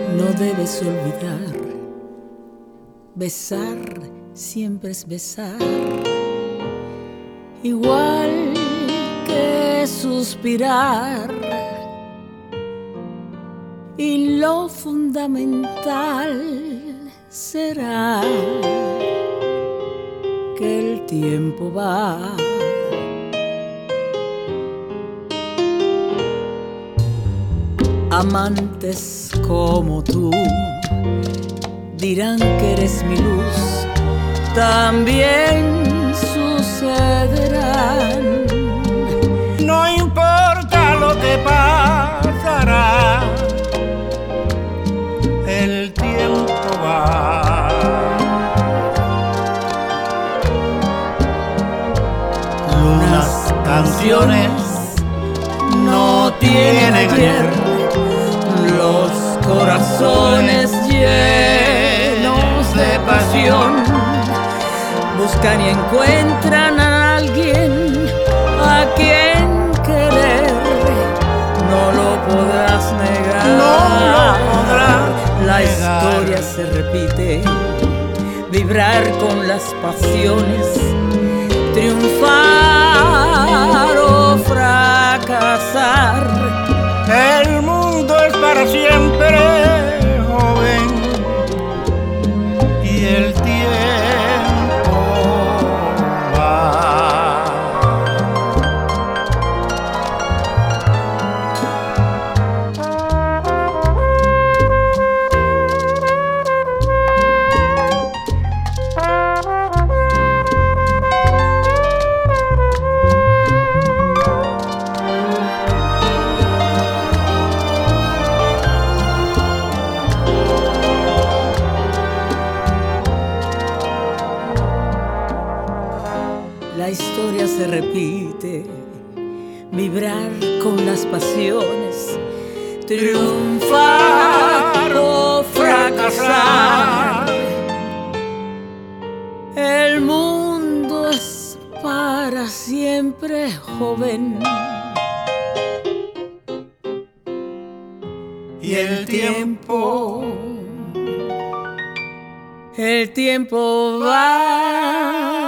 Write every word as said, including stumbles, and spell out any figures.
No debes olvidar, besar siempre es besar, igual que suspirar. Y lo fundamental será que el tiempo va. Amantes como tú dirán que eres mi luz, también sucederán. No importa lo que pasará, el tiempo va. Lunas, canciones no tienen ayer, los corazones llenos de pasión buscan y encuentran a alguien a quien querer. No lo podrás negar, no lo podrás la negar. Historia se repite, vibrar con las pasiones, triunfar o fracasar. El mundo es para siempre joven y el tiempo va. La historia se repite, vibrar con las pasiones, triunfar o fracasar. El mundo es para siempre joven Y el tiempo, el tiempo va.